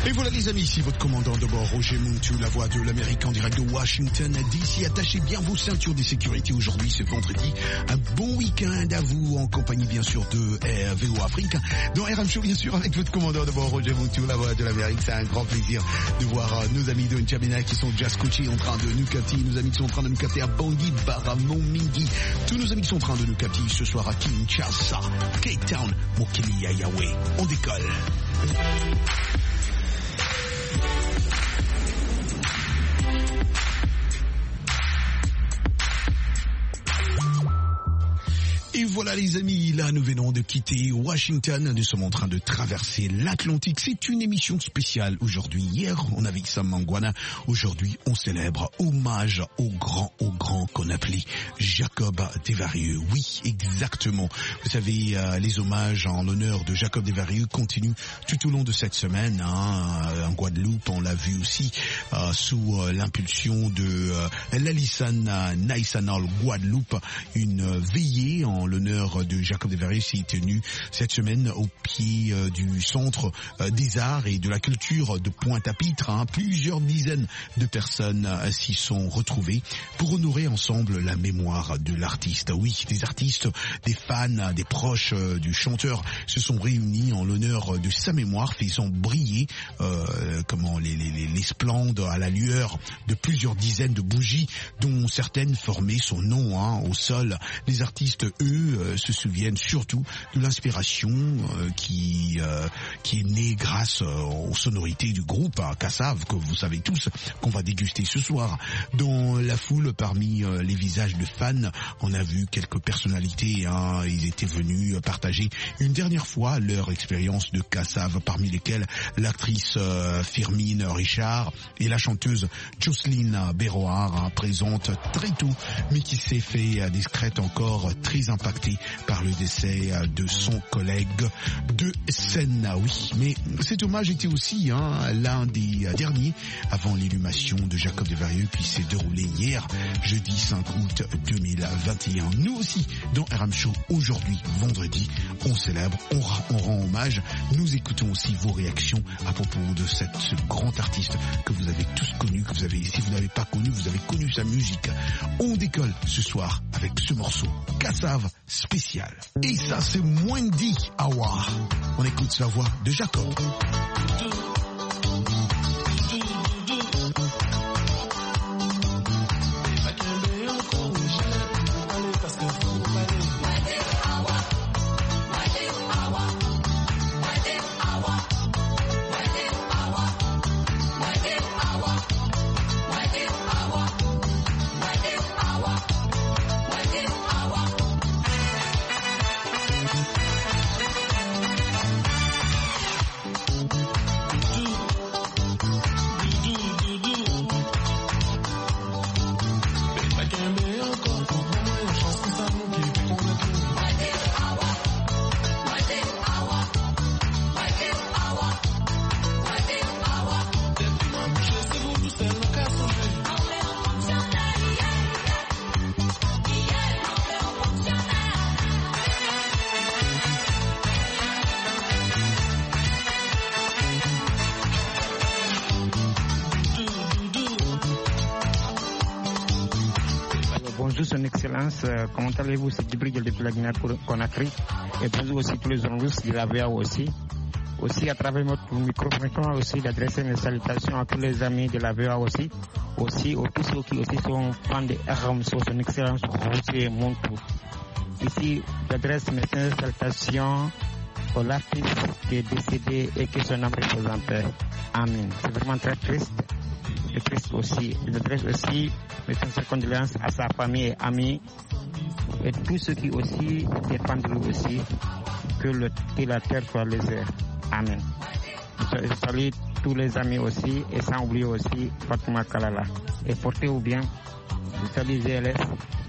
Et voilà les amis, ici votre commandant de bord, Roger Muntu, la voix de l'Amérique en direct de Washington DC. Attachez bien vos ceintures de sécurité. Aujourd'hui, c'est vendredi. Un bon week-end à vous, en compagnie bien sûr de VO Afrique. Dans RM Show, bien sûr, avec votre commandant de bord, Roger Muntu, la voix de l'Amérique. C'est un grand plaisir de voir nos amis de N'Djamena qui sont déjà scotchés en train de nous capter. Nos amis qui sont en train de nous capter à Bangui, Baramon, Mingi. Tous nos amis qui sont en train de nous capter ce soir à Kinshasa, Cape Town, Mokili, Yahweh. On décolle. Et voilà les amis, là nous venons de quitter Washington, nous sommes en train de traverser l'Atlantique. C'est une émission spéciale aujourd'hui. Hier on avait Sam Mangwana, aujourd'hui on célèbre hommage au grand qu'on appelait Jacob Desvarieux. Oui, exactement. Vous savez, les hommages en l'honneur de Jacob Desvarieux continuent tout au long de cette semaine. En Guadeloupe, on l'a vu aussi sous l'impulsion de l'Alissan Naïsanal Guadeloupe, une veillée en l'honneur de Jacob Desvarieux s'est tenue cette semaine au pied du Centre des Arts et de la Culture de Pointe-à-Pitre. Plusieurs dizaines de personnes s'y sont retrouvées pour honorer ensemble la mémoire de l'artiste. Oui, des artistes, des fans, des proches du chanteur se sont réunis en l'honneur de sa mémoire, faisant briller les splendes à la lueur de plusieurs dizaines de bougies dont certaines formaient son nom au sol. Les artistes, eux, se souviennent surtout de l'inspiration qui est née grâce aux sonorités du groupe Kassav, que vous savez tous, qu'on va déguster ce soir. Dans la foule, parmi les visages de fans, on a vu quelques personnalités. Ils étaient venus partager une dernière fois leur expérience de Kassav, parmi lesquelles l'actrice Firmine Richard et la chanteuse Jocelyne Béroard, présente très tôt, mais qui s'est fait discrète encore, très impactée par le décès de son collègue de scène. Oui, mais cet hommage était aussi l'un des derniers avant l'inhumation de Jacob Desvarieux qui s'est déroulé hier, jeudi 5 août 2021. Nous aussi, dans RM Show, aujourd'hui, vendredi, on célèbre, on rend hommage. Nous écoutons aussi vos réactions à propos de ce grand artiste que vous avez tous connu, si vous n'avez pas connu, vous avez connu sa musique. On décolle ce soir avec ce morceau, Kassav spécial. Et ça, c'est Mwendi Awa. On écoute sa voix de Jacob. Son Excellence, comment allez-vous? C'est Djibril depuis la Guinée-Conakry. Et bonjour aussi tous les journalistes de la VA aussi. Aussi à travers notre micro, aussi d'adresser mes salutations à tous les amis de la VA aussi. Aussi aux tous ceux qui aussi sont fans de RM sur Son Excellence Roger Muntu. Ici, j'adresse mes salutations à l'artiste qui est décédé et que son âme repose en paix. Amen. C'est vraiment très triste. Et triste aussi. J'adresse aussi mes sincères condoléances à sa famille et amis et tous ceux qui aussi dépendent de lui aussi, que la terre soit légère. Amen. Je salue tous les amis aussi et sans oublier aussi Fatouma Kalala. Et portez-vous bien. Je salue GLS,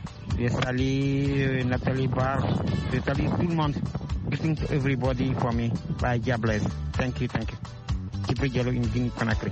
je salue Nathalie Barr, je salue tout le monde. Greeting to everybody for me. By God bless. Thank you. Djibril Diallo in Guinée-Conakry.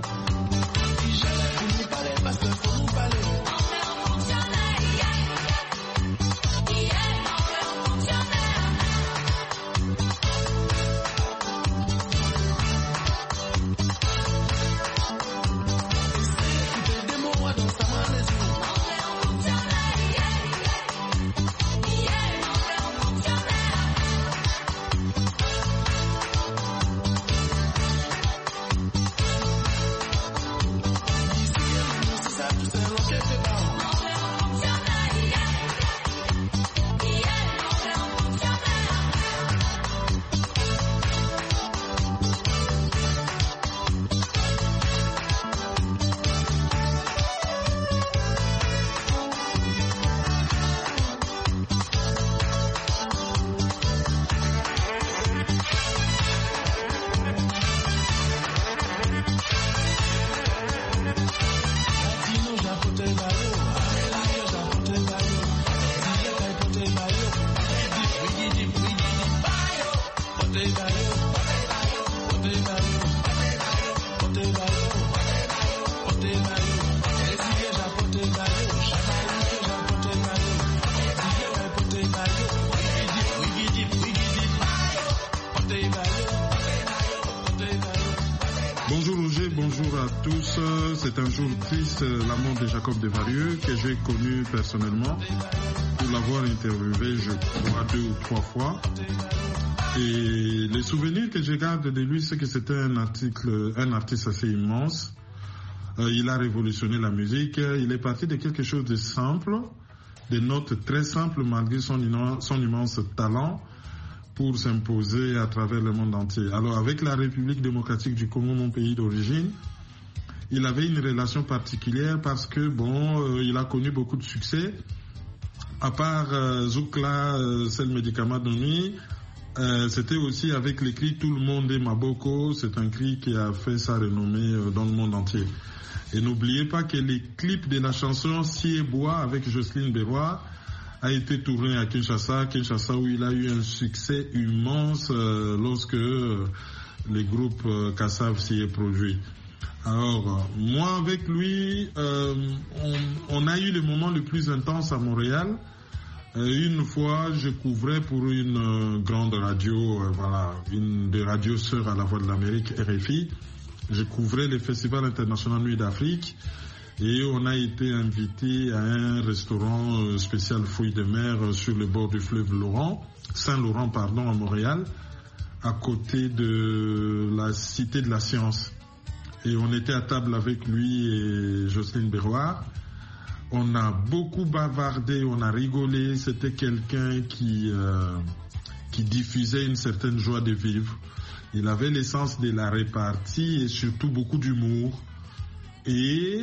Bonjour Roger, bonjour à tous. C'est un jour triste, la mort de Jacob Desvarieux, que j'ai connu personnellement, pour l'avoir interviewé, je crois, 2 ou 3 fois. Et les souvenirs que je garde de lui, c'est que c'était un artiste assez immense. Il a révolutionné la musique. Il est parti de quelque chose de simple, des notes très simples malgré son immense talent, pour s'imposer à travers le monde entier. Alors avec la République démocratique du Congo, mon pays d'origine, il avait une relation particulière parce que il a connu beaucoup de succès. À part Zoukla, c'est le médicament de nuit, c'était aussi avec les cris Tout le monde est Maboko, c'est un cri qui a fait sa renommée dans le monde entier. Et n'oubliez pas que les clips de la chanson Siebois avec Jocelyne Berroy a été tourné à Kinshasa où il a eu un succès immense lorsque les groupes Kassav s'y est produit. Alors, moi avec lui, on a eu le moment le plus intense à Montréal. Une fois, je couvrais pour une grande radio, une des radios sœurs à la Voix de l'Amérique, RFI. Je couvrais le Festival international Nuit d'Afrique. Et on a été invité à un restaurant spécial fruits de mer sur le bord du fleuve Saint-Laurent, à Montréal, à côté de la Cité de la Science. Et on était à table avec lui et Jocelyne Berroy. On a beaucoup bavardé, on a rigolé. C'était quelqu'un qui diffusait une certaine joie de vivre. Il avait l'essence de la répartie et surtout beaucoup d'humour. Et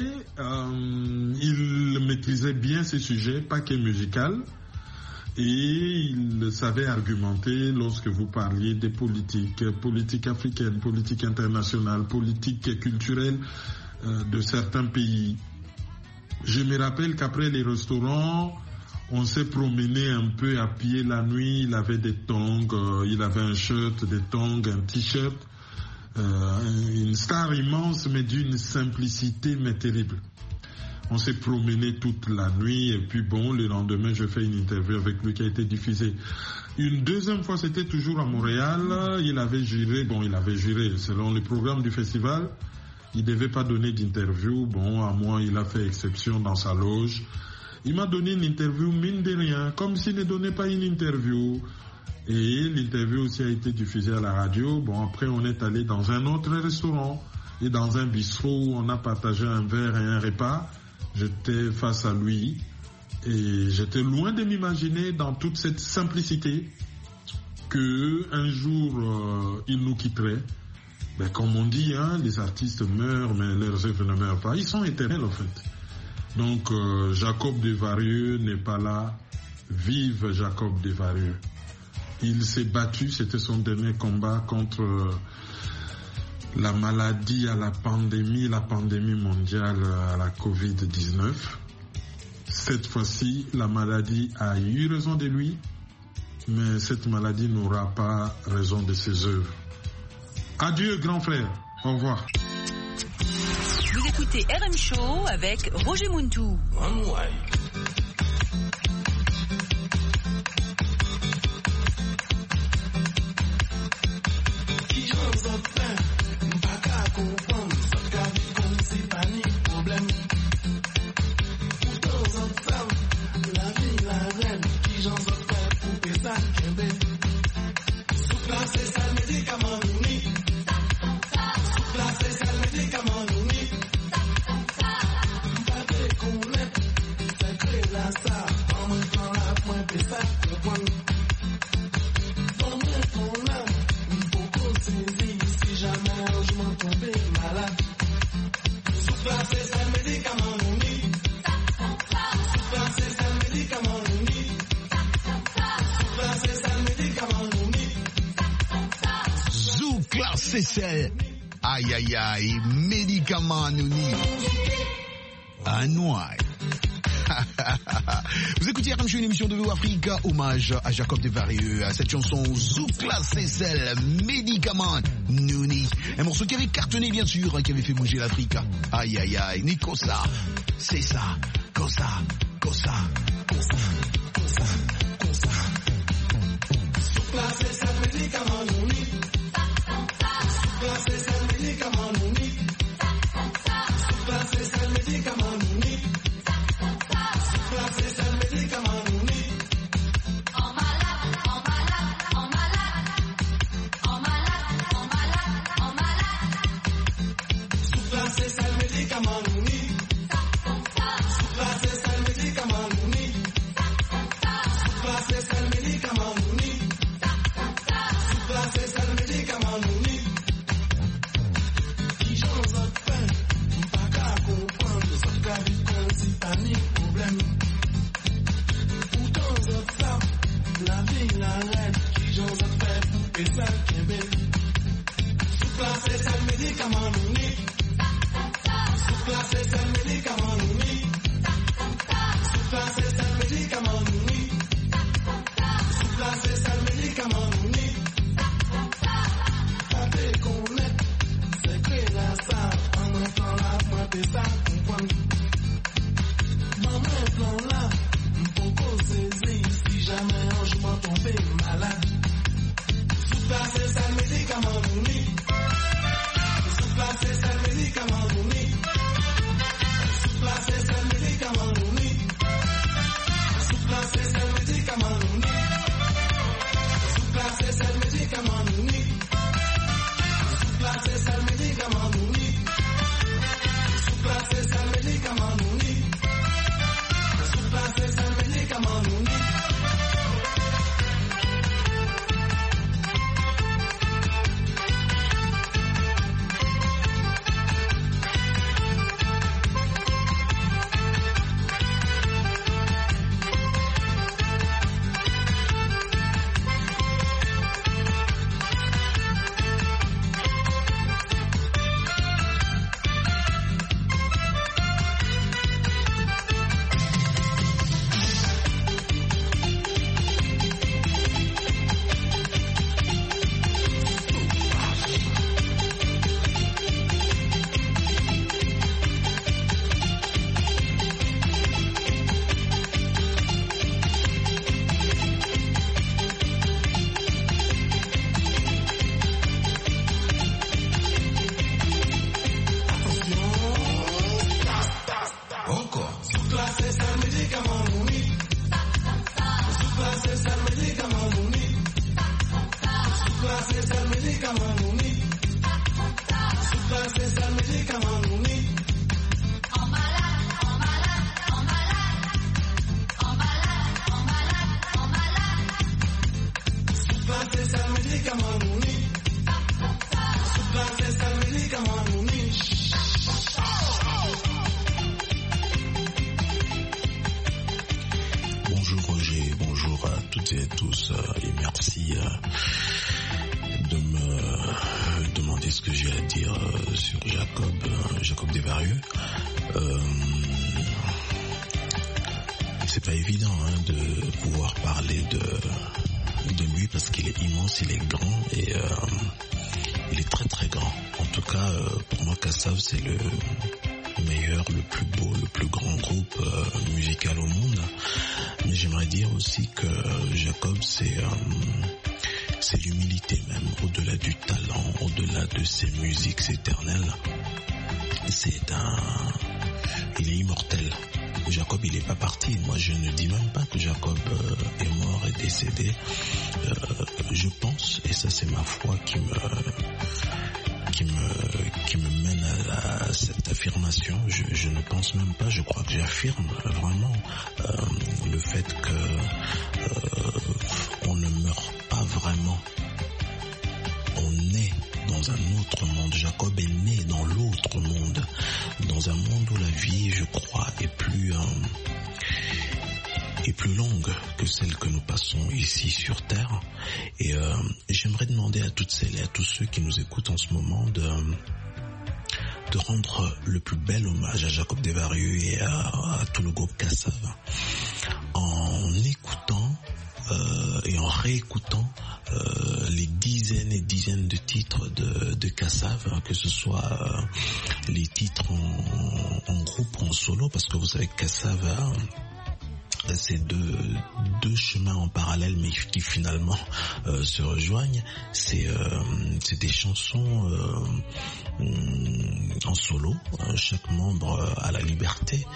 il maîtrisait bien ses sujets, pas que musical. Et il savait argumenter lorsque vous parliez des politiques africaines, politiques internationales, politiques culturelles de certains pays. Je me rappelle qu'après les restaurants, on s'est promené un peu à pied la nuit. Il avait des tongs, il avait un shirt, des tongs, un t-shirt. Une star immense mais d'une simplicité mais terrible. On s'est promené toute la nuit et puis le lendemain je fais une interview avec lui qui a été diffusée. Une deuxième fois c'était toujours à Montréal. Il avait juré selon le programme du festival. Il devait pas donner d'interview. À moi il a fait exception dans sa loge. Il m'a donné une interview mine de rien, comme s'il ne donnait pas une interview. Et l'interview aussi a été diffusée à la radio. Après on est allé dans un autre restaurant et dans un bistrot où on a partagé un verre et un repas. J'étais face à lui et j'étais loin de m'imaginer dans toute cette simplicité que un jour il nous quitterait. Comme on dit, les artistes meurent mais leurs œuvres ne meurent pas. Ils sont éternels en fait. Donc Jacob Desvarieux n'est pas là. Vive Jacob Desvarieux. Il s'est battu, c'était son dernier combat contre la maladie la pandémie mondiale à la Covid-19. Cette fois-ci, la maladie a eu raison de lui, mais cette maladie n'aura pas raison de ses œuvres. Adieu, grand frère. Au revoir. Vous écoutez RM Show avec Roger Muntu. C'est aïe aïe, médicament anonyme. Un noir. Vous écoutez RM Show, une émission de VO Africa, hommage à Jacob Desvarieux, à cette chanson Zoukla Cécile, médicament Nouni. Un morceau qui avait cartonné bien sûr, qui avait fait bouger l'Afrique. Aïe aïe aïe, Nicosa, c'est ça, Cosa. Zoukla Cécile, médicament Nouni. Zoukla Cécile, médicament Nouni. Bonjour Roger, bonjour à toutes et à tous et merci de me demander ce que j'ai à dire sur Jacob Desvarieux. C'est pas évident de pouvoir parler de lui parce qu'il est immense, il est grand et il est très très grand. En tout cas, pour moi, Kassav, c'est le meilleur, le plus beau, le plus grand groupe musical au monde. Mais j'aimerais dire aussi que Jacob, c'est l'humilité même, au-delà du talent, au-delà de ses musiques éternelles. Il est immortel. Jacob, il est pas parti. Moi, je ne dis même pas que Jacob est mort et décédé. Je pense, et ça c'est ma foi qui me mène à cette affirmation. Je ne pense même pas, je crois que j'affirme vraiment le fait que on ne meurt pas vraiment. On est dans un autre monde. Jacob est né dans l'autre monde, dans un monde où la vie, je crois, est plus longue que celle que nous passons ici sur Terre. Et j'aimerais demander à toutes celles et à tous ceux qui nous écoutent en ce moment de rendre le plus bel hommage à Jacob Desvarieux et à tout le groupe Kassav en écoutant et en réécoutant les dizaines et dizaines de titres de Kassav, que ce soit les titres en groupe ou en solo, parce que vous savez que Kassav c'est deux chemins en parallèle mais qui finalement se rejoignent. C'est des chansons en solo. Chaque membre a la liberté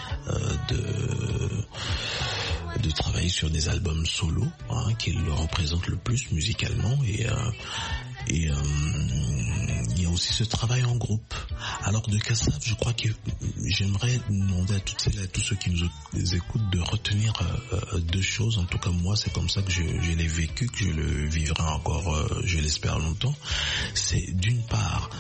de travailler sur des albums solo qui le représentent le plus musicalement et il y a aussi ce travail en groupe. Alors de Kassav, je crois que j'aimerais demander à tous ceux qui nous écoutent de retenir deux choses. En tout cas, moi, c'est comme ça que je l'ai vécu, que je le vivrai encore, je l'espère, longtemps. C'est d'une part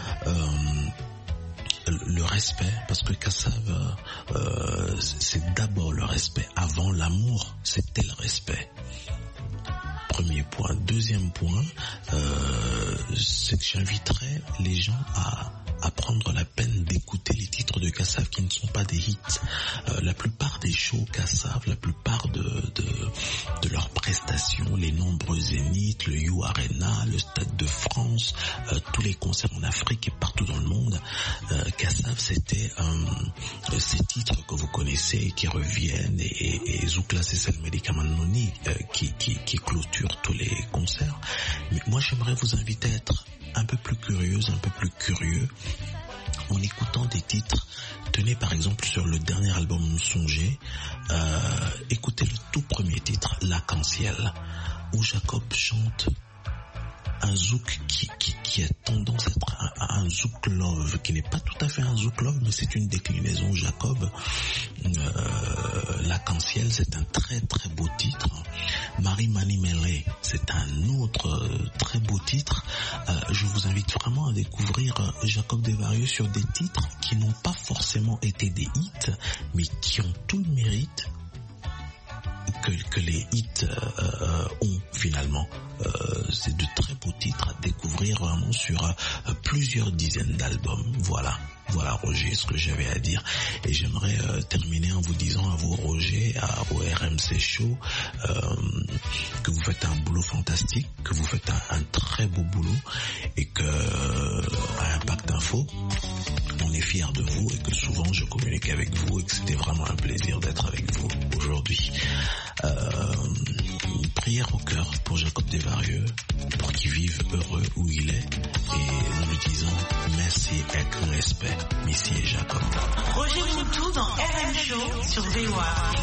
le respect, parce que Kassav, c'est d'abord le respect. Avant l'amour, c'était le respect. Premier point. Deuxième point, c'est que j'inviterais les gens à prendre la peine d'écouter les titres de Kassav qui ne sont pas des hits. La plupart des shows Kassav, la plupart de leurs prestations, les nombreux zéniths, le You Arena, le Stade de France, tous les concerts en Afrique et partout dans le monde, Kassav c'était ces titres que vous connaissez et qui reviennent, et Zoukla c'est le médicament Noni qui clôture tous les concerts. Mais moi j'aimerais vous inviter à être un peu plus curieuse, un peu plus curieux en écoutant des titres. Tenez par exemple sur le dernier album Songer, écoutez le tout premier titre, L'Arc-en-Ciel, où Jacob chante un zouk qui a tendance à être un zouk love, qui n'est pas tout à fait un zouk love, mais c'est une déclinaison Jacob. L'Arc-en-Ciel, c'est un très très beau titre. Marie Mani Mele, c'est un autre très beau titre. Je vous invite vraiment à découvrir Jacob Desvarieux sur des titres qui n'ont pas forcément été des hits, mais qui ont tout le mérite que les hits ont finalement. C'est de très beaux titres à découvrir vraiment sur plusieurs dizaines d'albums. Voilà Roger, ce que j'avais à dire. Et j'aimerais terminer en vous disant à vous Roger, au RMC Show, que vous faites un boulot fantastique, que vous faites un très beau boulot, et que à Impact Info, on est fiers de vous, et que souvent je communique avec vous, et que c'était vraiment un plaisir d'être avec vous aujourd'hui. Une prière au cœur pour Jacob Desvarieux, pour qu'il vive heureux où il est, et nous lui disons merci avec respect. Missy et Jacob. Roger Moutou dans RM Show sur VOA.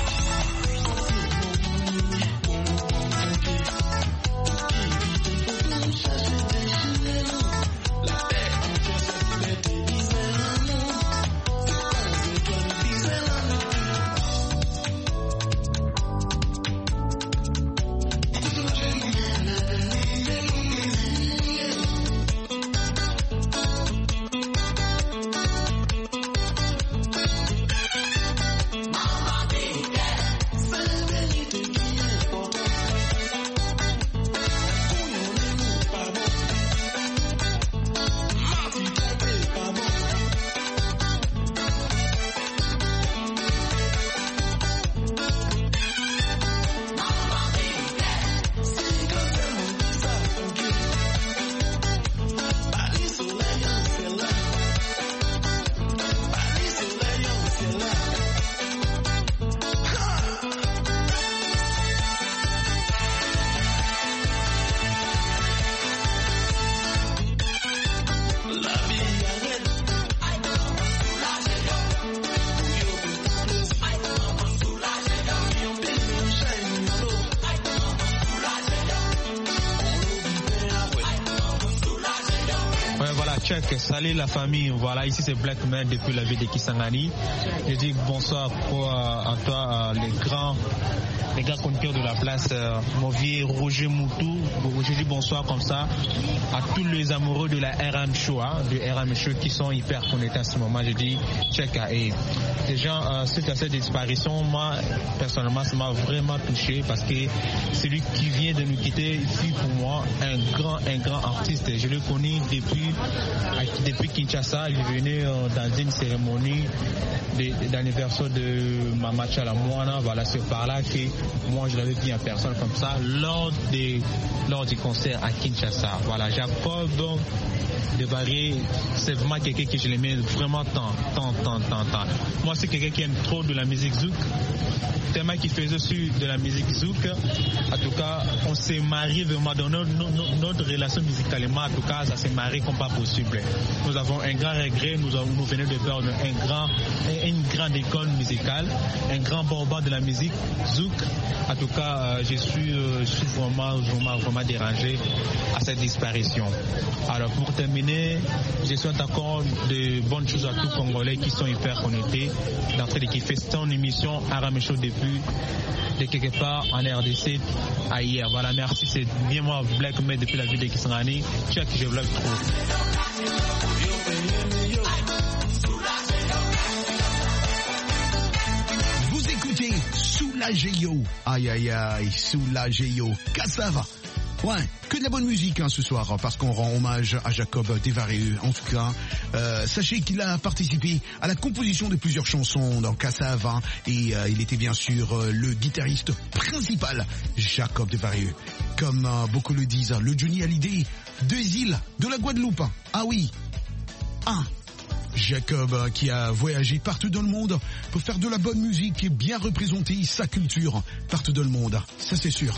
Check, salut la famille, voilà, ici c'est Black Man depuis la ville de Kisangani. Je dis bonsoir à toi, les grands conducteurs de la place, mon vieux Roger Moutou. Je dis bonsoir comme ça à tous les amoureux de la RM Show, de RM Show qui sont hyper connectés à ce moment. Je dis check, et les gens, suite à cette disparition, moi personnellement ça m'a vraiment touché, parce que celui qui vient de nous quitter fut pour moi un grand artiste. Je le connais depuis Kinshasa. Il est venu dans une cérémonie d'anniversaire de Mama Tchala Moana. Voilà, c'est par là que moi je l'avais vu en personne comme ça lors du concert à Kinshasa. Voilà, Jacob Desvarieux, c'est vraiment quelqu'un que je l'aimais vraiment tant. Moi c'est quelqu'un qui aime trop de la musique zouk, tellement qu'il faisait sur de la musique zouk. En tout cas, on s'est marié vraiment dans notre relation musicalement. En tout cas, ça s'est marié comme pas possible. possible. Nous avons un grand regret, nous venons de perdre une grande école musicale, un grand boba de la musique, Zouk. En tout cas, je suis vraiment dérangé à cette disparition. Alors pour terminer, je souhaite encore de bonnes choses à tous les Congolais qui sont hyper connectés, d'entrer de kiffer son émission RM Show depuis de quelque part en RDC à hier. Voilà, merci, c'est bien moi Black Med depuis la ville de Kisangani. Check, je vous le trouve. Vous écoutez Soulagez-yo. Aïe aïe aïe, Soulagez-yo. Cassava. Ouais, que de la bonne musique ce soir, parce qu'on rend hommage à Jacob Desvarieux. En tout cas, sachez qu'il a participé à la composition de plusieurs chansons dans Kassav, et il était bien sûr le guitariste principal, Jacob Desvarieux. Comme beaucoup le disent, le Johnny Hallyday des îles de la Guadeloupe. Ah oui, Jacob qui a voyagé partout dans le monde pour faire de la bonne musique et bien représenter sa culture partout dans le monde. Ça c'est sûr.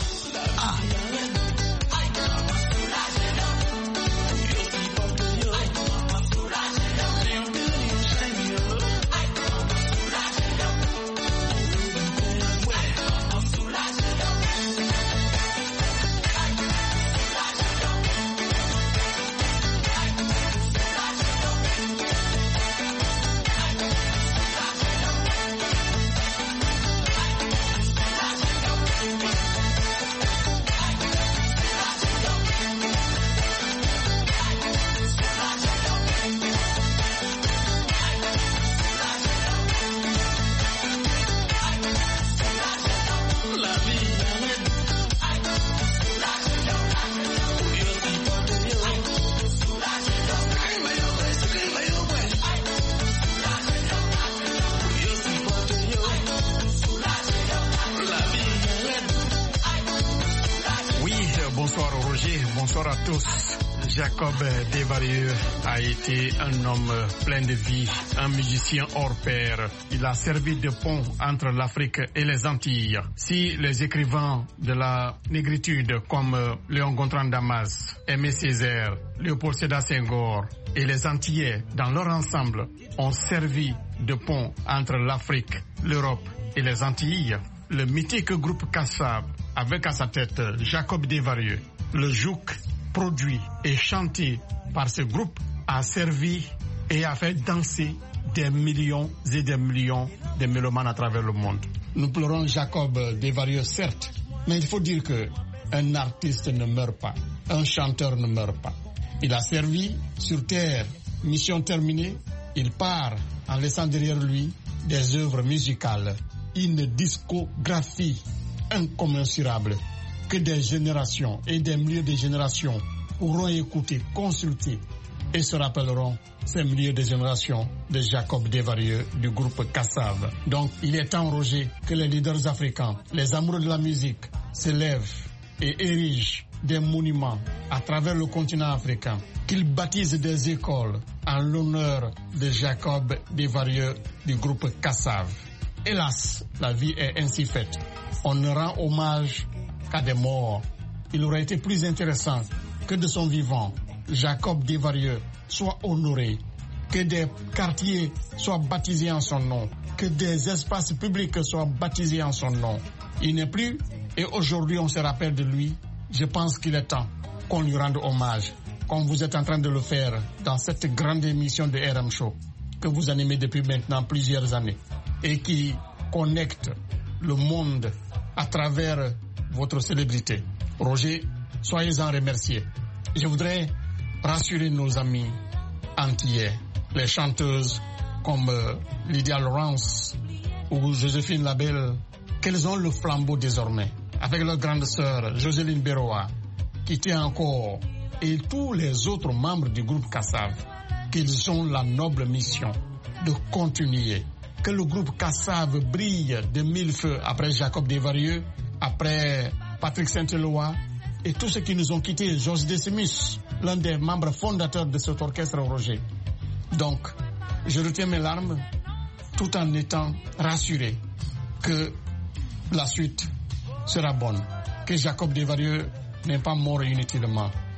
Bonsoir à tous. Jacob Desvarieux a été un homme plein de vie, un musicien hors pair. Il a servi de pont entre l'Afrique et les Antilles. Si les écrivains de la négritude comme Léon Gontran Damas, Aimé Césaire, Léopold Sédar Senghor et les Antillais dans leur ensemble ont servi de pont entre l'Afrique, l'Europe et les Antilles, le mythique groupe Kassav, avec à sa tête Jacob Desvarieux, le jouk produit et chanté par ce groupe, a servi et a fait danser des millions et des millions de mélomanes à travers le monde. Nous pleurons Jacob Desvarieux, certes, mais il faut dire qu'un artiste ne meurt pas, un chanteur ne meurt pas. Il a servi sur terre, mission terminée, il part en laissant derrière lui des œuvres musicales, une discographie incommensurable que des générations et des milliers de générations pourront écouter, consulter et se rappelleront ces milliers de générations de Jacob Desvarieux du groupe Kassav. Donc il est temps, Roger, que les leaders africains, les amoureux de la musique se lèvent et érigent des monuments à travers le continent africain, qu'ils baptisent des écoles en l'honneur de Jacob Desvarieux du groupe Kassav. Hélas, la vie est ainsi faite. On ne rend hommage qu'à des morts. Il aurait été plus intéressant que de son vivant, Jacob Desvarieux soit honoré, que des quartiers soient baptisés en son nom, que des espaces publics soient baptisés en son nom. Il n'est plus et aujourd'hui on se rappelle de lui. Je pense qu'il est temps qu'on lui rende hommage, comme vous êtes en train de le faire dans cette grande émission de RM Show que vous animez depuis maintenant plusieurs années et qui connecte le monde à travers votre célébrité. Roger, soyez-en remerciés. Je voudrais rassurer nos amis antillais, les chanteuses comme Lydia Lawrence ou Joséphine Labelle, qu'elles ont le flambeau désormais, avec leur grande sœur Jocelyne Beroa, qui tient encore, et tous les autres membres du groupe Kassav, qu'ils ont la noble mission de continuer. Que le groupe Kassav brille de mille feux après Jacob Desvarieux, après Patrick Saint-Éloi et tous ceux qui nous ont quittés, Georges Decimus, l'un des membres fondateurs de cet orchestre, Roger. Donc, je retiens mes larmes tout en étant rassuré que la suite sera bonne, que Jacob Desvarieux n'est pas mort inutilement,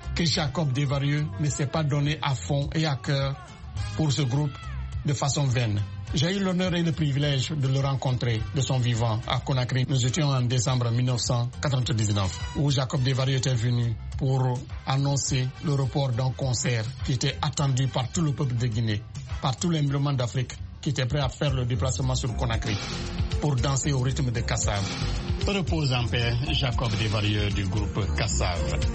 que Jacob Desvarieux ne s'est pas donné à fond et à cœur pour ce groupe de façon vaine. J'ai eu l'honneur et le privilège de le rencontrer de son vivant à Conakry. Nous étions en décembre 1999 où Jacob Desvarieux était venu pour annoncer le report d'un concert qui était attendu par tout le peuple de Guinée, par tous les musulmans d'Afrique qui étaient prêts à faire le déplacement sur Conakry pour danser au rythme de Kassav. Repose en paix, Jacob Desvarieux du groupe Kassav.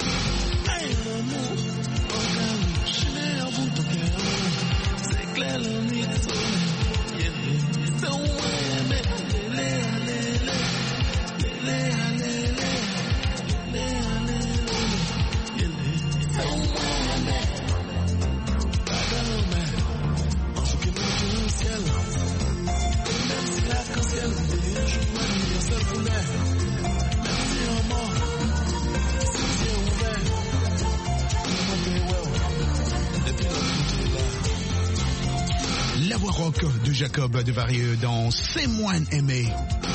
La voix rock de Jacob Desvarieux dans C'est moins aimé.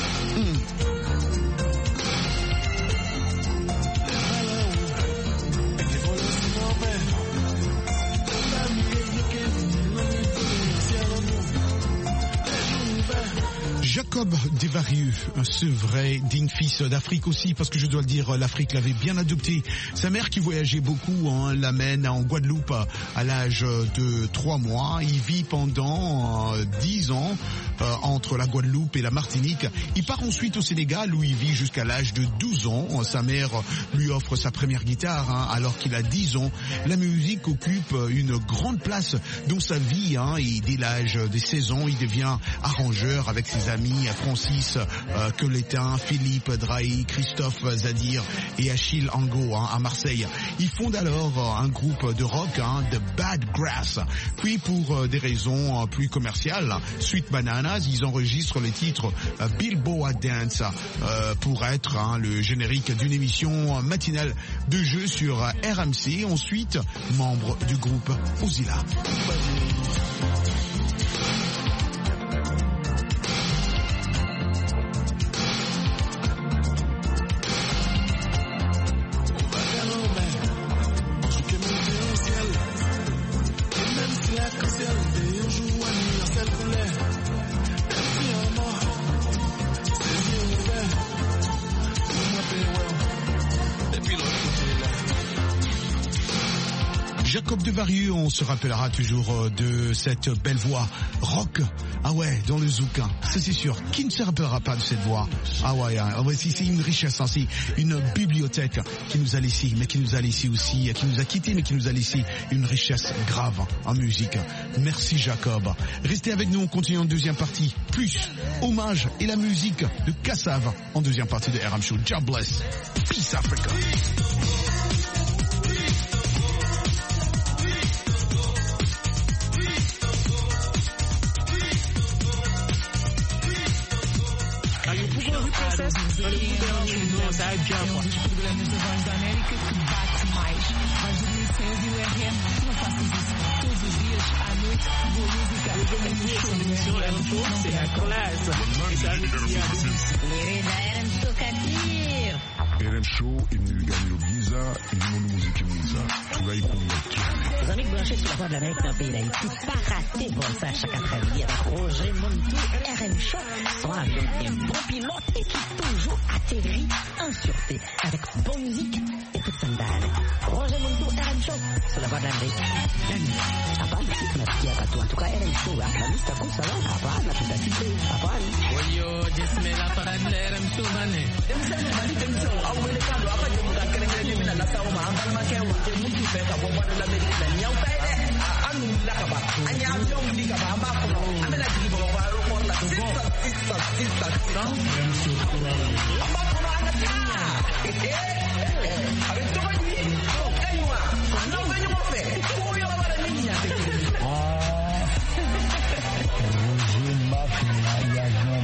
Jacob Desvarieux, ce vrai digne fils d'Afrique aussi, parce que je dois le dire, l'Afrique l'avait bien adopté. Sa mère qui voyageait beaucoup l'amène en Guadeloupe à l'âge de 3 mois. Il vit pendant 10 ans entre la Guadeloupe et la Martinique. Il part ensuite au Sénégal où il vit jusqu'à l'âge de 12 ans. Sa mère lui offre sa première guitare alors qu'il a 10 ans. La musique occupe une grande place dans sa vie et dès l'âge de 16 ans, il devient arrangeur avec ses amis Francis Coletin, Philippe Drahi, Christophe Zadir et Achille Angot à Marseille. Ils fondent alors un groupe de rock, The Bad Grass. Puis pour des raisons plus commerciales, Sweet Bananas, ils enregistrent les titres Bilboa Dance pour être le générique d'une émission matinale de jeu sur RMC. Ensuite, membre du groupe Ozilla. Jacob Desvarieux, on se rappellera toujours de cette belle voix rock. Ah ouais, dans le zouk, ça c'est sûr. Qui ne se rappellera pas de cette voix? Ah ouais, c'est une richesse, c'est une bibliothèque qui nous a laissé, mais qui nous a laissé aussi, qui nous a quitté, mais qui nous a laissé une richesse grave en musique. Merci Jacob. Restez avec nous, on continue en deuxième partie. Plus hommage et la musique de Kassav en deuxième partie de RM Show. God bless. Peace Africa. RM Show imeliganyogiza ilimonimuzikimuza turayikumbakia. Les amis branchés sur la voie de l'Amérique dans le pays d'Haïti, pas rater bon ça chaque après-midi avec Roger Montou, RM Show, sont avec un bon pilote et qui toujours atterrit en sûreté avec bonne musique et toute sandale. Roger Montou, RM Show, sur la voie de l'Amérique. Hapana, si tunasikia watu watuka RM Show, aklamista kusa wala, hapana, tutasite, hapana. Oyo, jismela para RM Show, bane. Demsene, bali demsene, awele kando, apa jemuka kerengene mina lasa uma, ambal makewa, jemuki feka, bomba de l'Amérique, la nyau pere, anu lakaba, anya avion likaba, ambako, amela jibo, waro por la sista. RM Show, Ambako, anatia. Avec toi, non, venez m'en faire. Pour y avoir la ligne. Roger Mafia,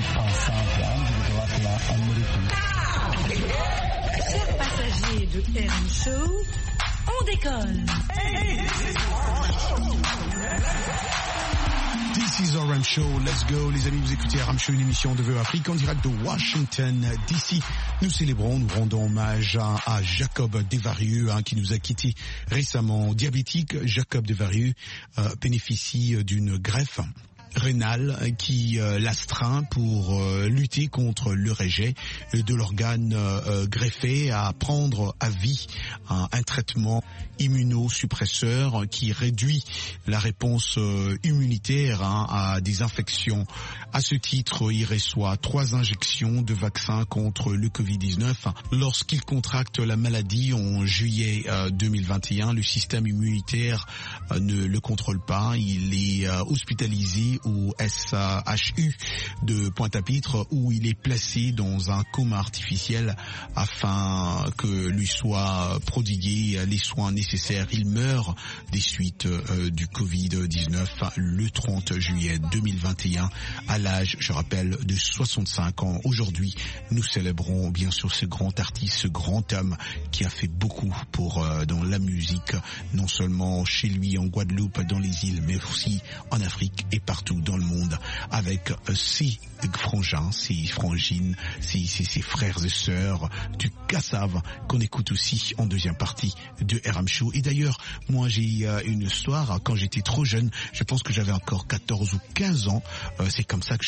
Chers passagers de RM Show, on décolle. This is RM Show, let's go. Les amis, vous écoutez RM Show, une émission de VO Afrique en direct de Washington DC. Nous célébrons, nous rendons hommage à Jacob Desvarieux, qui nous a quittés récemment. Diabétique, Jacob Desvarieux bénéficie d'une greffe rénale qui l'astreint pour lutter contre le rejet de l'organe greffé, à prendre à vie un traitement immunosuppresseur qui réduit la réponse immunitaire à des infections. À ce titre, il reçoit 3 injections de vaccin contre le Covid-19. Lorsqu'il contracte la maladie en juillet 2021, le système immunitaire ne le contrôle pas. Il est hospitalisé au SHU de Pointe-à-Pitre où il est placé dans un coma artificiel afin que lui soient prodigués les soins nécessaires. Il meurt des suites du Covid-19 le 30 juillet 2021 à l'âge, je rappelle, de 65 ans. Aujourd'hui, nous célébrons bien sûr ce grand artiste, ce grand homme qui a fait beaucoup pour dans la musique, non seulement chez lui en Guadeloupe, dans les îles, mais aussi en Afrique et partout dans le monde, avec ses frangins, ses frangines, ses frères et sœurs du Kassav qu'on écoute aussi en deuxième partie de RM Show. Et d'ailleurs, moi j'ai une histoire, quand j'étais trop jeune, je pense que j'avais encore 14 ou 15 ans, c'est comme ça que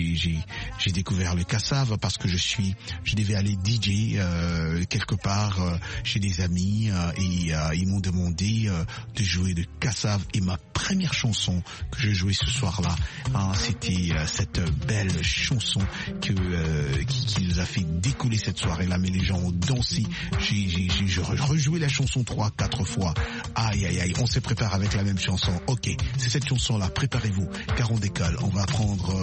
j'ai découvert le Kassav, parce que je devais aller DJ quelque part chez des amis et ils m'ont demandé de jouer de Kassav, et ma première chanson que je jouais ce soir-là, c'était cette belle chanson qui nous a fait décoller cette soirée-là, mais les gens ont dansé. J'ai rejoué la chanson 3-4 fois. Aïe aïe aïe, on se prépare avec la même chanson. Ok, c'est cette chanson-là, préparez-vous, car on décolle. On va prendre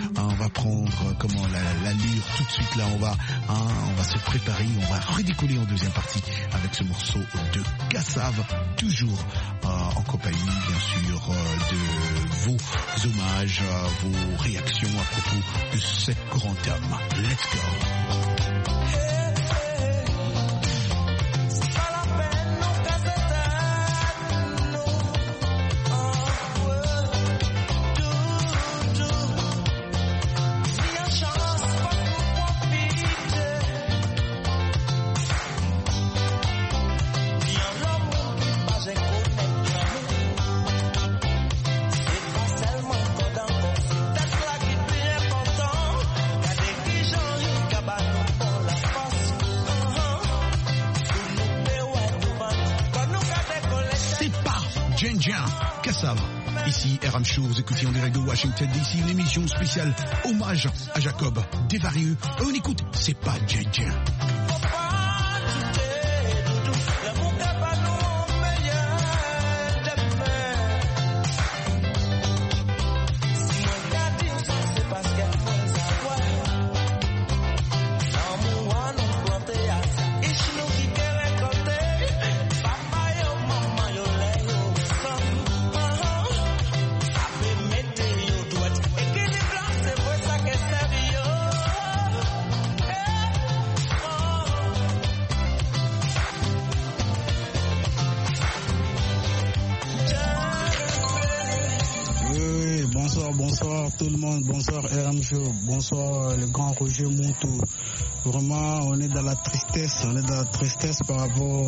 comment l'allure tout de suite là. On va se préparer, on va redécoller en deuxième partie avec ce morceau de Kassav, toujours en compagnie bien sûr de vos hommages, vos réactions à propos de ce grand homme. Let's go. Kassav, ici RM Show, vous écoutez en direct de Washington DC, une émission spéciale hommage à Jacob Desvarieux. On écoute, c'est pas Djendjen. Bonsoir tout le monde, bonsoir RM Show, bonsoir le grand Roger Moutou. Vraiment, on est dans la tristesse par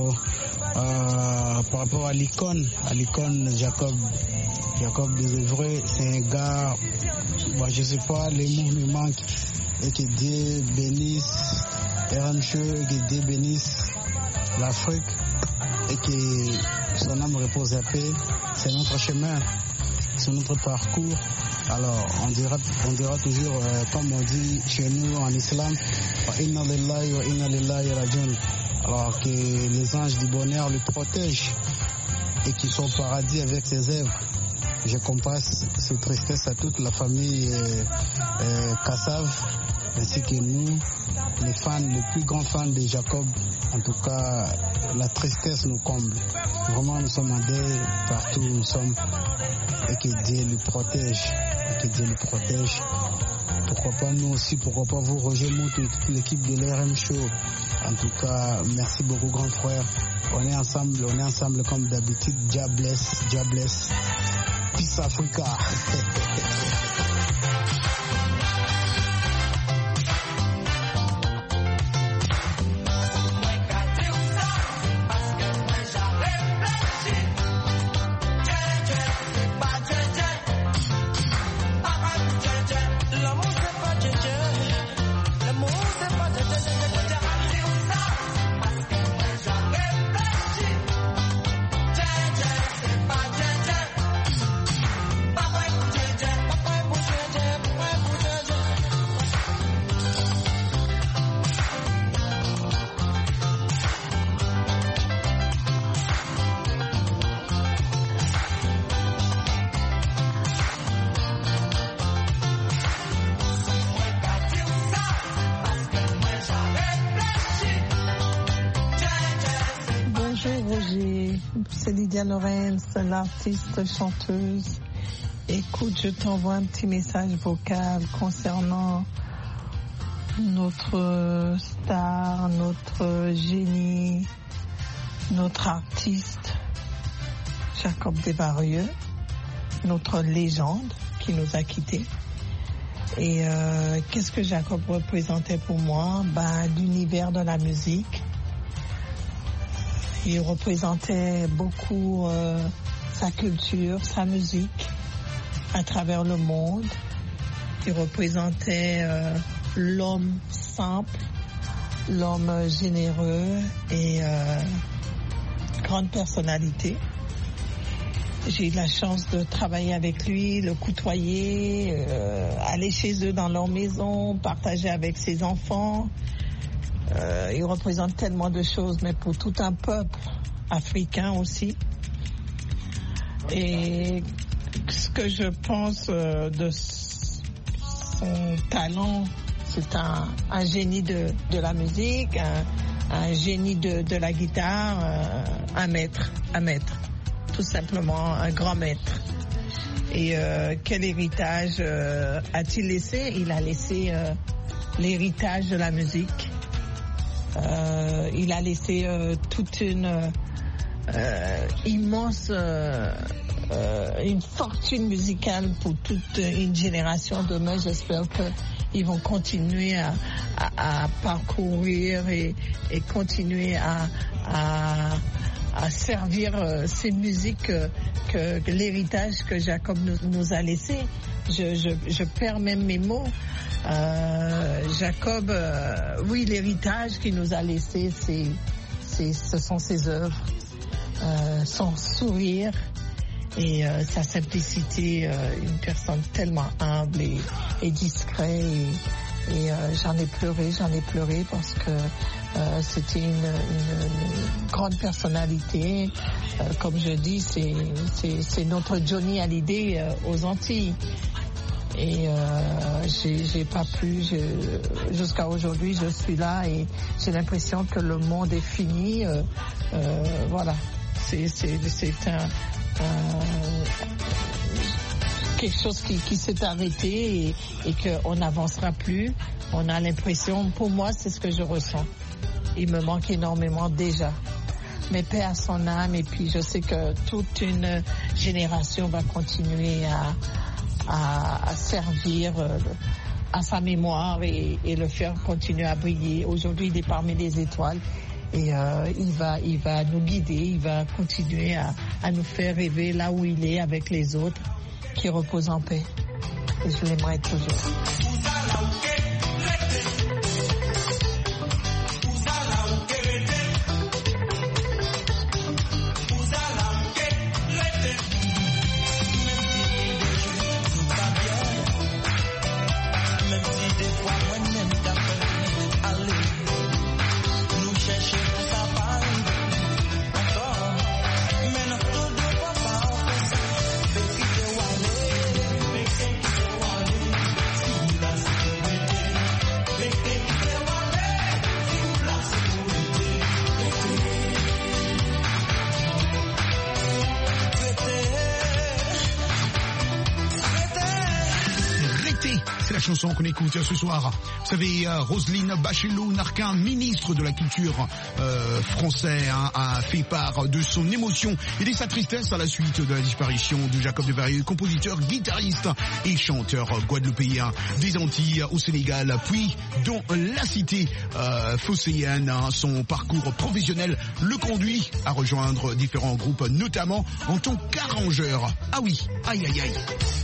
rapport à l'icône Jacob Desvarieux. C'est un gars, je sais pas, les mots me manquent, et que Dieu bénisse RM Show, et que Dieu bénisse l'Afrique, et que son âme repose à paix. C'est notre chemin, c'est notre parcours. Alors, on dira toujours, comme on dit chez nous en islam, Inna lillahi wa inna lillahi rajiun. Alors que les anges du bonheur le protègent et qu'ils sont au paradis avec ses œuvres. Je compasse cette tristesse à toute la famille Kassav, ainsi que nous, les fans, les plus grands fans de Jacob. En tout cas, la tristesse nous comble. Vraiment, nous sommes en deuil partout où nous sommes, et que Dieu le protège. Pourquoi pas nous aussi, pourquoi pas vous, Roger Moutou et toute l'équipe de l'RM Show. En tout cas, merci beaucoup, grand frère. On est ensemble comme d'habitude. Dieu bless. Peace Africa. C'est Lydia Lorenz, l'artiste chanteuse. Écoute, je t'envoie un petit message vocal concernant notre star, notre génie, notre artiste, Jacob Desvarieux, notre légende qui nous a quittés. Et qu'est-ce que Jacob représentait pour moi? L'univers de la musique. Il représentait beaucoup sa culture, sa musique à travers le monde. Il représentait l'homme simple, l'homme généreux et grande personnalité. J'ai eu la chance de travailler avec lui, le côtoyer, aller chez eux dans leur maison, partager avec ses enfants. Il représente tellement de choses, mais pour tout un peuple africain aussi. Et ce que je pense de son talent, c'est un génie de la musique, un génie de la guitare, un maître, tout simplement un grand maître. Et quel héritage a-t-il laissé? Il a laissé l'héritage de la musique. Il a laissé toute une immense une fortune musicale pour toute une génération. Demain, j'espère qu'ils vont continuer à parcourir et continuer à servir ces musiques que l'héritage que Jacob nous a laissé. Je perds même mes mots. Jacob, oui, l'héritage qu'il nous a laissé, ce sont ses œuvres, son sourire et sa simplicité, une personne tellement humble et discret. Et j'en ai pleuré parce que c'était une grande personnalité. Comme je dis, c'est notre Johnny Hallyday aux Antilles. Et j'ai pas pu, jusqu'à aujourd'hui, je suis là et j'ai l'impression que le monde est fini. Voilà, c'est quelque chose qui s'est arrêté et qu'on n'avancera plus. On a l'impression, pour moi, c'est ce que je ressens. Il me manque énormément déjà. Mais paix à son âme, et puis je sais que toute une génération va continuer à servir à sa mémoire et le faire continuer à briller. Aujourd'hui, il est parmi les étoiles et il va nous guider, il va continuer à nous faire rêver là où il est avec les autres, qui reposent en paix. Et je l'aimerai toujours. Quitter, c'est la chanson qu'on écoute ce soir. Vous savez, Roselyne Bachelot-Narquin, ministre de la Culture français, a fait part de son émotion et de sa tristesse à la suite de la disparition de Jacob Desvarieux, compositeur, guitariste et chanteur guadeloupéen des Antilles au Sénégal, puis dont la cité phocéenne, son parcours professionnel le conduit à rejoindre différents groupes, notamment en tant qu'arrangeur. Ah oui, aïe aïe aïe.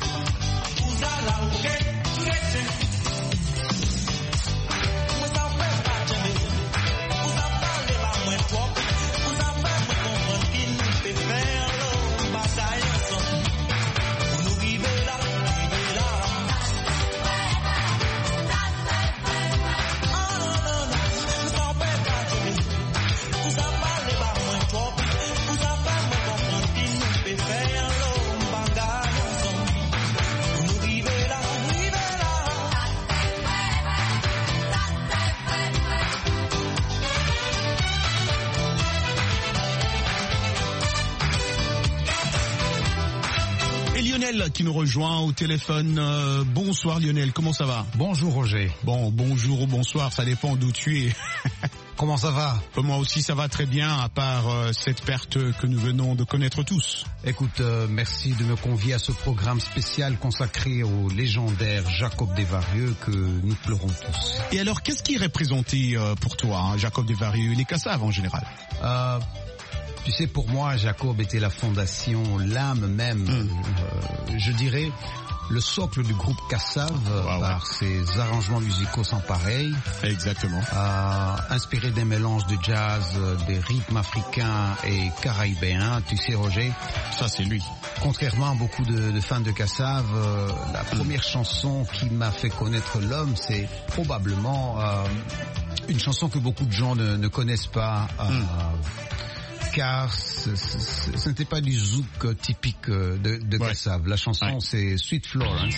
Qui nous rejoint au téléphone. Bonsoir Lionel, comment ça va? Bonjour Roger. Bon, bonjour ou bonsoir, ça dépend d'où tu es. Comment ça va? Moi aussi ça va très bien, à part cette perte que nous venons de connaître tous. Écoute, merci de me convier à ce programme spécial consacré au légendaire Jacob Desvarieux que nous pleurons tous. Et alors, qu'est-ce qui est représenté pour toi, hein, Jacob Desvarieux, les Kassav en général? Tu sais, pour moi, Jacob était la fondation, l'âme même, je dirais, le socle du groupe Kassav, par ses arrangements musicaux sans pareil. Exactement. Inspiré des mélanges de jazz, des rythmes africains et caraïbéens. Tu sais, Roger, ça c'est lui. Contrairement à beaucoup de fans de Kassav, la première chanson qui m'a fait connaître l'homme, c'est probablement une chanson que beaucoup de gens ne connaissent pas. Car ce n'était pas du zouk typique de Kassav. La chanson, c'est Sweet Florence.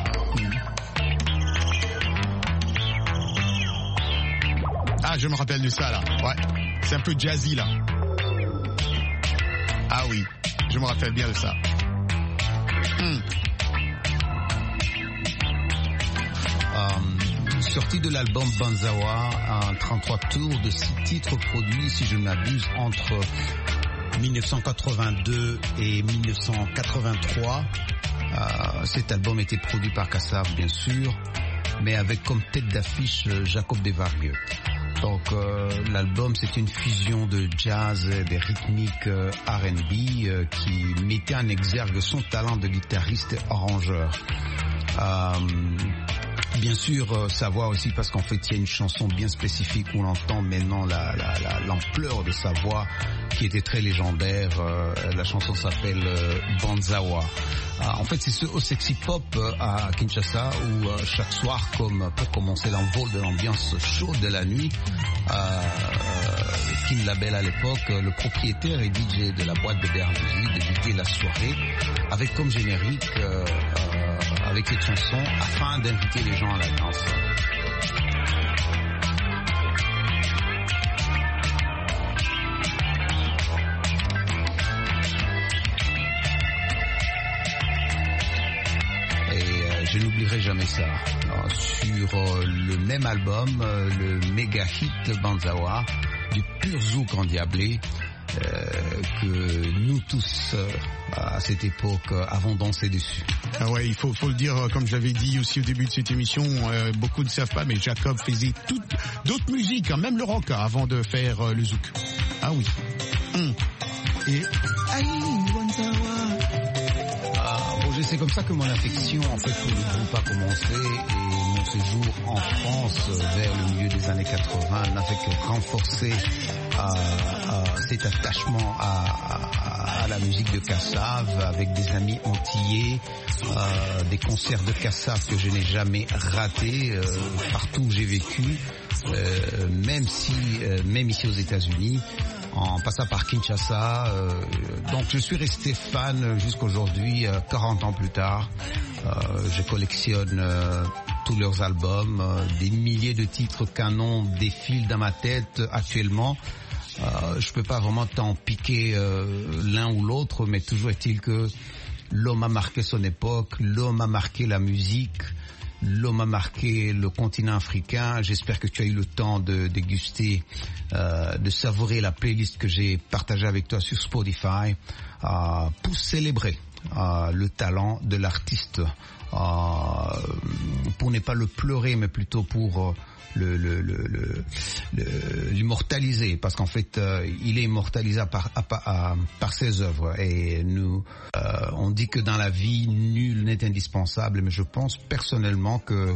Ah, je me rappelle de ça, là. Ouais, c'est un peu jazzy, là. Ah oui, je me rappelle bien de ça. Sorti de l'album Banzawa, un 33 tours de 6 titres produits, si je ne m'abuse, entre 1982 et 1983. Cet album était produit par Kassav, bien sûr, mais avec comme tête d'affiche Jacob Desvarieux. Donc l'album, c'est une fusion de jazz, des rythmiques R&B qui mettait en exergue son talent de guitariste et arrangeur. Bien sûr, sa voix aussi, parce qu'en fait, il y a une chanson bien spécifique où on entend maintenant l'ampleur de sa voix, qui était très légendaire. La chanson s'appelle Banzawa. En fait, c'est au Sexy Pop à Kinshasa, où chaque soir, comme pour commencer l'envol de l'ambiance chaude de la nuit, Kim Label à l'époque, le propriétaire et DJ de la boîte de Bermusie, débutait la soirée avec comme générique avec cette chanson afin d'inviter les gens à la danse. Et je n'oublierai jamais ça. Sur le même album, le méga hit Banzawa, du pur zouk endiablé, que nous tous à cette époque avons dansé dessus. Ah ouais, il faut le dire, comme je l'avais dit aussi au début de cette émission, beaucoup ne savent pas, mais Jacob faisait d'autres musiques, hein, même le rock, avant de faire le zouk. Ah oui. Et Roger, c'est comme ça que mon affection en fait pour le groupe a commencé, et mon séjour en France vers le milieu des années 80 n'a fait que renforcer cet attachement à la musique de Kassav, avec des amis antillais, des concerts de Kassav que je n'ai jamais ratés partout où j'ai vécu, même ici aux États-Unis, en passant par Kinshasa. Donc je suis resté fan jusqu'aujourd'hui, 40 ans plus tard. Je collectionne tous leurs albums, des milliers de titres canons défilent dans ma tête actuellement. Je peux pas vraiment t'en piquer l'un ou l'autre, mais toujours est-il que l'homme a marqué son époque, l'homme a marqué la musique, l'homme a marqué le continent africain. J'espère que tu as eu le temps de déguster, de savourer la playlist que j'ai partagée avec toi sur Spotify pour célébrer le talent de l'artiste, pour ne pas le pleurer, mais plutôt pour l'immortaliser, parce qu'en fait il est immortalisé par ses œuvres, et nous on dit que dans la vie nul n'est indispensable, mais je pense personnellement que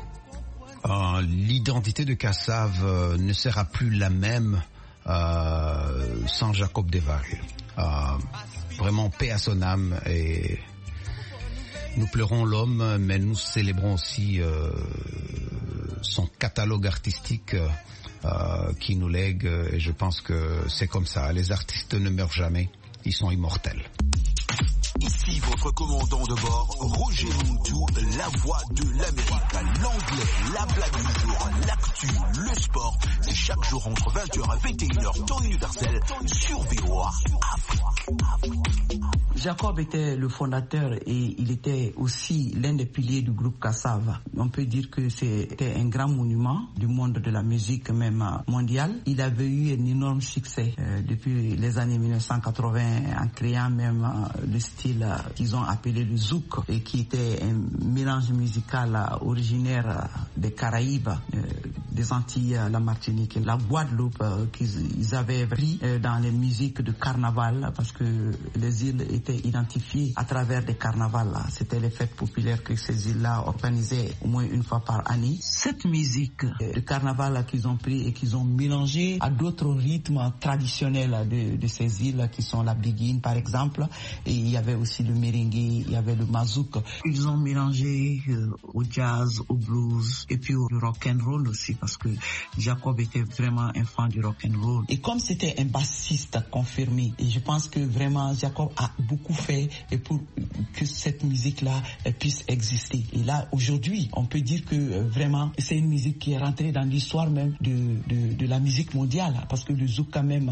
l'identité de Kassav ne sera plus la même sans Jacob Desvarieux. Vraiment paix à son âme, et nous pleurons l'homme, mais nous célébrons aussi son catalogue artistique qui nous lègue, et je pense que c'est comme ça. Les artistes ne meurent jamais, ils sont immortels. Ici votre commandant de bord, Roger Muntu, la voix de l'Amérique. L'anglais, la blague du jour, l'actu, le sport. C'est chaque jour entre 20h et 21h, temps universel, sur VOA Afrique. Jacob était le fondateur et il était aussi l'un des piliers du groupe Kassav. On peut dire que c'était un grand monument du monde de la musique, même mondiale. Il avait eu un énorme succès depuis les années 1980 en créant même le style qu'ils ont appelé le zouk, et qui était un mélange musical originaire des Caraïbes, des Antilles, la Martinique et la Guadeloupe, qu'ils avaient pris dans les musiques de carnaval, parce que les îles étaient identifiées à travers des carnavals. C'était les fêtes populaires que ces îles-là organisaient au moins une fois par année. Cette musique de carnaval qu'ils ont pris et qu'ils ont mélangé à d'autres rythmes traditionnels de ces îles, qui sont la biguine par exemple, et il y avait aussi le merengue, il y avait le mazouk. Ils ont mélangé au jazz, au blues et puis au rock and roll aussi, parce que Jacob était vraiment un fan du rock and roll. Et comme c'était un bassiste confirmé, et je pense que vraiment Jacob a beaucoup fait et pour que cette musique-là puisse exister. Et là, aujourd'hui, on peut dire que vraiment, c'est une musique qui est rentrée dans l'histoire même de la musique mondiale, parce que le zouk quand même,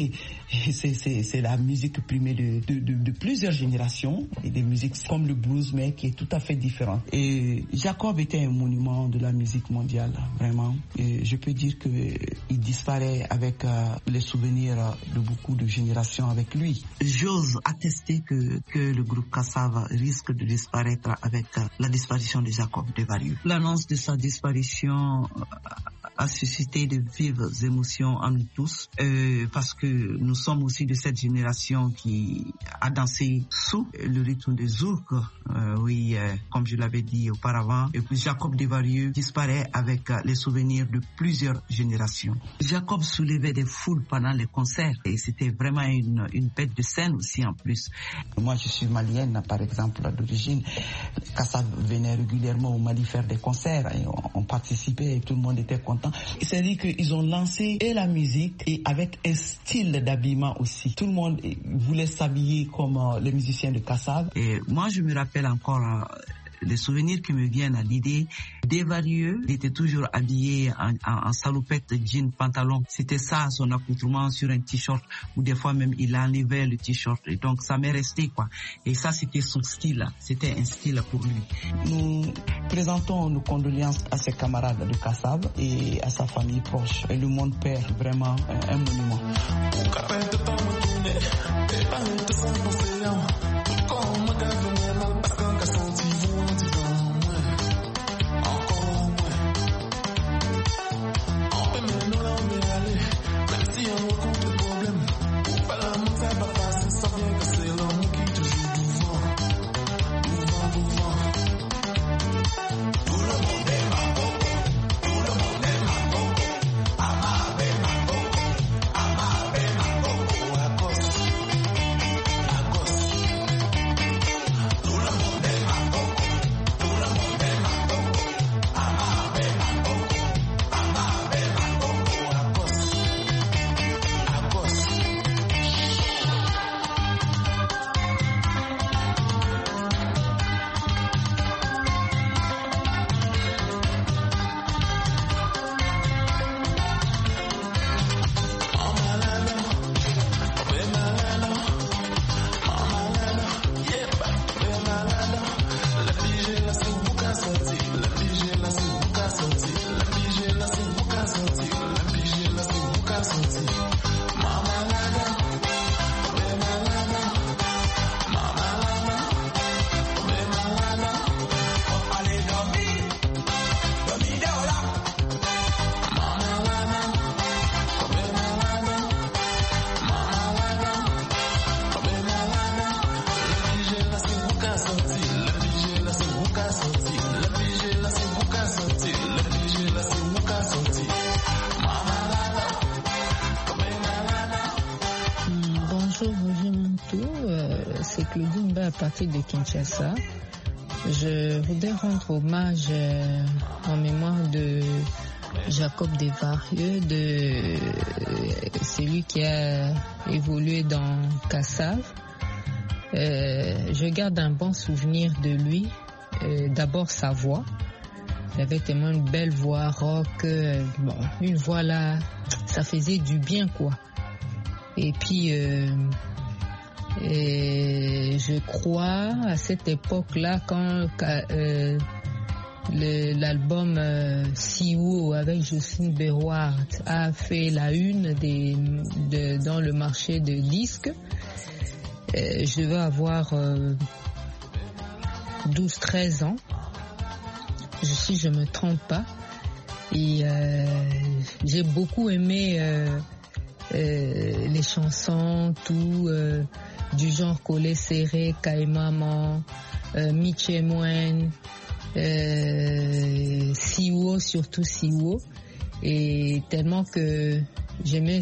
c'est la musique primée de plusieurs générations, et des musiques comme le blues, mais qui est tout à fait différente. Et Jacob était un monument de la musique mondiale, vraiment. Et je peux dire que il disparaît avec les souvenirs de beaucoup de générations avec lui. J'ose attester que le groupe Kassav risque de disparaître avec la disparition de Jacob Desvarieux. L'annonce de sa disparition a suscité de vives émotions en nous tous, parce que nous sommes aussi de cette génération qui a dansé sous le rythme de zouk, comme je l'avais dit auparavant. Et puis Jacob Desvarieux disparaît avec les souvenirs de plusieurs générations. Jacob soulevait des foules pendant les concerts, et c'était vraiment une bête de scène aussi en plus. Moi je suis malienne par exemple d'origine. Kassav venait régulièrement au Mali faire des concerts, et on participait et tout le monde était content. C'est-à-dire qu'ils ont lancé et la musique et avec un style d'habillement aussi. Tout le monde voulait s'habiller comme les musiciens de Kassav. Et moi je me rappelle encore les souvenirs qui me viennent à l'idée. Desvarieux, il était toujours habillé en salopette, jean, pantalon. C'était ça son accoutrement sur un t-shirt, ou des fois même il enlevait le t-shirt. Et donc ça m'est resté quoi. Et ça c'était son style, c'était un style pour lui. Nous présentons nos condoléances à ses camarades de Kassav et à sa famille proche. Et le monde perd vraiment un monument. partir de Kinshasa. Je voudrais rendre hommage en mémoire de Jacob Desvarieux, de celui qui a évolué dans Kassav. Je garde un bon souvenir de lui. D'abord sa voix. Il avait tellement une belle voix rock. Une voix là, ça faisait du bien quoi. Et puis je crois à cette époque-là quand l'album Siwo avec Jocelyne Berroir a fait la une dans le marché de disques. Je devais avoir 12-13 ans, si je me trompe pas. Et j'ai beaucoup aimé les chansons, tout du genre Collet Serré, Kaimama, Michemwen, Siwo, surtout Siwo. Et tellement que j'aimais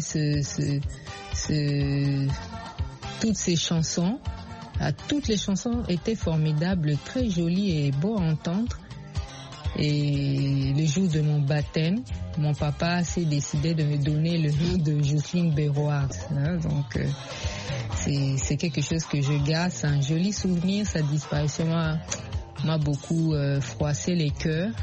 toutes ces chansons. Toutes les chansons étaient formidables, très jolies et beaux à entendre. Et le jour de mon baptême, mon papa s'est décidé de me donner le nom de Jocelyne Berroir. Donc c'est quelque chose que je garde, c'est un joli souvenir. Sa disparition m'a beaucoup froissé les cœurs.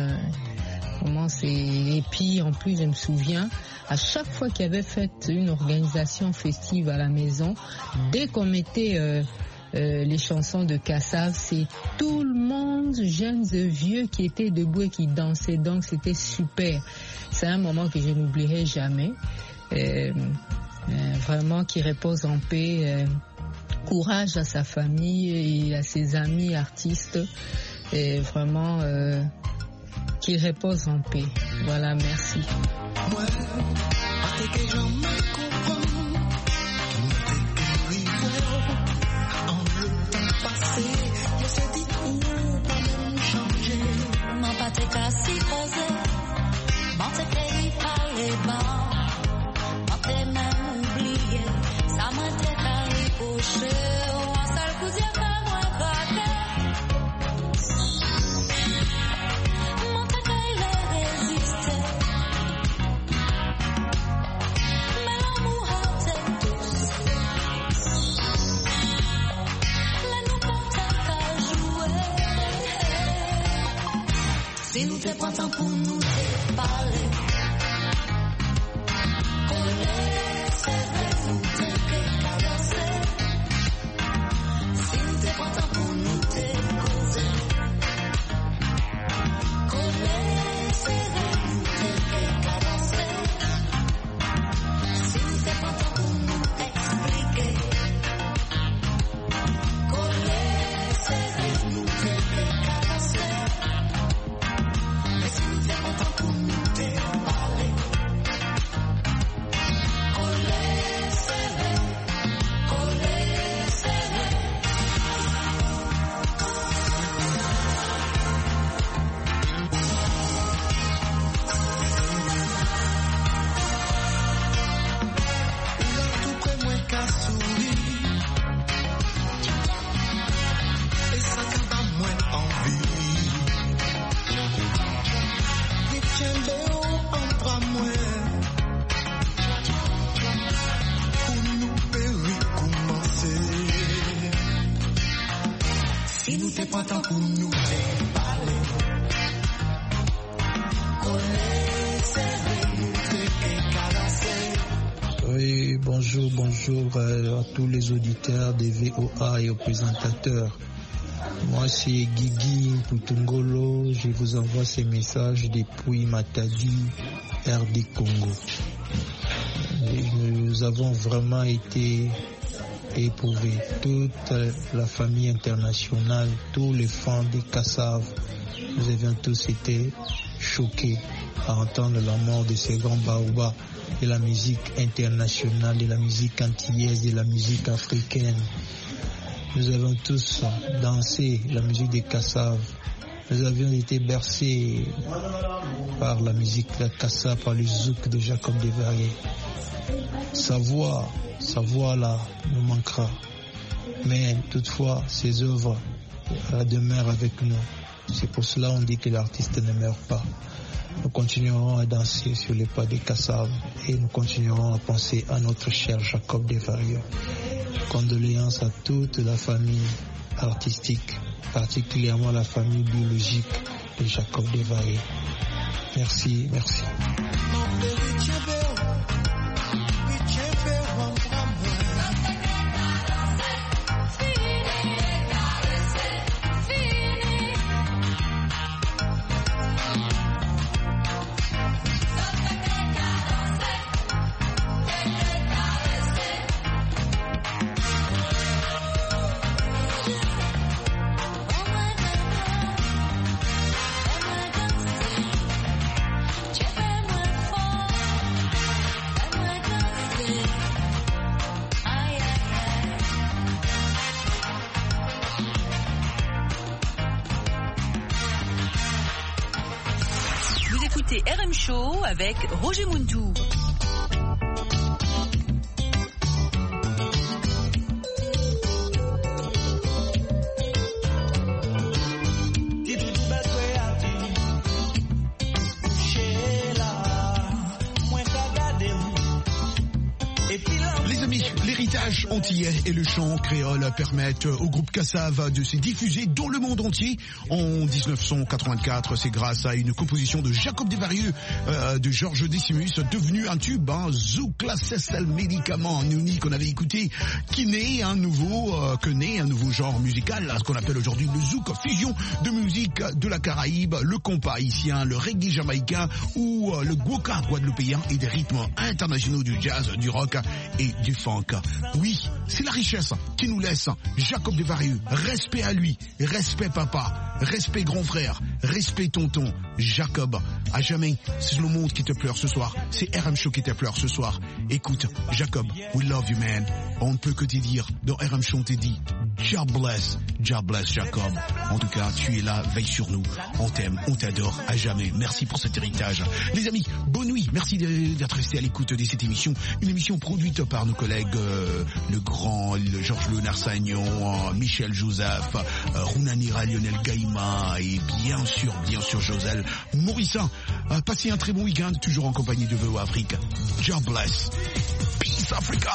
Et puis en plus je me souviens, à chaque fois qu'il y avait fait une organisation festive à la maison, dès qu'on mettait les chansons de Kassav, c'est tout le monde, jeunes et vieux, qui étaient debout et qui dansaient. Donc c'était super. C'est un moment que je n'oublierai jamais. Vraiment, qui repose en paix. Courage à sa famille et à ses amis artistes. Et vraiment, qu'il repose en paix. Voilà, merci. Si nous te prenons pour nous te parler, coller, serrer, nous te caresser. Si nous te prenons pour nous te causer, coller, serrer, nous te caresser. Si nous te prenons pour nous expliquer, coller, serrer, nous te caresser. Oui, bonjour à tous les auditeurs des VOA et aux présentateurs. Moi c'est Guigui Putungolo, je vous envoie ces messages depuis Matadi, RD Congo. Nous avons vraiment été éprouvés, toute la famille internationale, tous les fans de Kassav, nous avions tous été choqués à entendre la mort de ces grands baobas de la musique internationale, de la musique antillaise, de la musique africaine. Nous avons tous dansé la musique de Kassav. Nous avions été bercés par la musique de Kassav, par le zouk de Jacob Desvarieux. Sa voix là nous manquera. Mais toutefois, ses œuvres demeurent avec nous. C'est pour cela qu'on dit que l'artiste ne meurt pas. Nous continuerons à danser sur les pas des Kassav et nous continuerons à penser à notre cher Jacob Desvarieux. Condoléances à toute la famille artistique, particulièrement la famille biologique de Jacob Desvarieux. Merci, merci. Écoutez RM Show avec Roger Muntou. L'héritage antillais et le chant créole permettent au groupe Kassav de se diffuser dans le monde entier. En 1984, c'est grâce à une composition de Jacob Desvarieux, de Georges Decimus, devenu un tube, Zouk la Cessel médicament unique qu'on avait écouté, qui naît un nouveau genre musical, ce qu'on appelle aujourd'hui le Zouk, fusion de musique de la Caraïbe, le compas haïtien, le reggae jamaïcain ou le gwoka guadeloupéen et des rythmes internationaux du jazz, du rock et du funk. Oui, c'est la richesse qui nous laisse Jacob Desvarieux. Respect à lui, respect papa, respect grand frère, respect tonton. Jacob, à jamais, c'est le monde qui te pleure ce soir. C'est RM Show qui te pleure ce soir. Écoute, Jacob, we love you man. On ne peut que te dire, dans RM Show on te dit, God bless Jacob. En tout cas, tu es là, veille sur nous. On t'aime, on t'adore, à jamais. Merci pour cet héritage. Les amis, bonne nuit. Merci d'être restés à l'écoute de cette émission. Une émission produite par nos collègues le grand Georges Léonard Sagnon, Michel Joseph, Rounanira, Lionel Gaïma et bien sûr Josel Morissin. Passez un très bon week-end, toujours en compagnie de VOA Afrique. God bless. Peace Africa.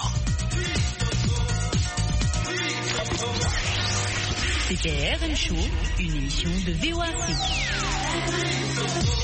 C'était RM Show, une émission de VOA Afrique.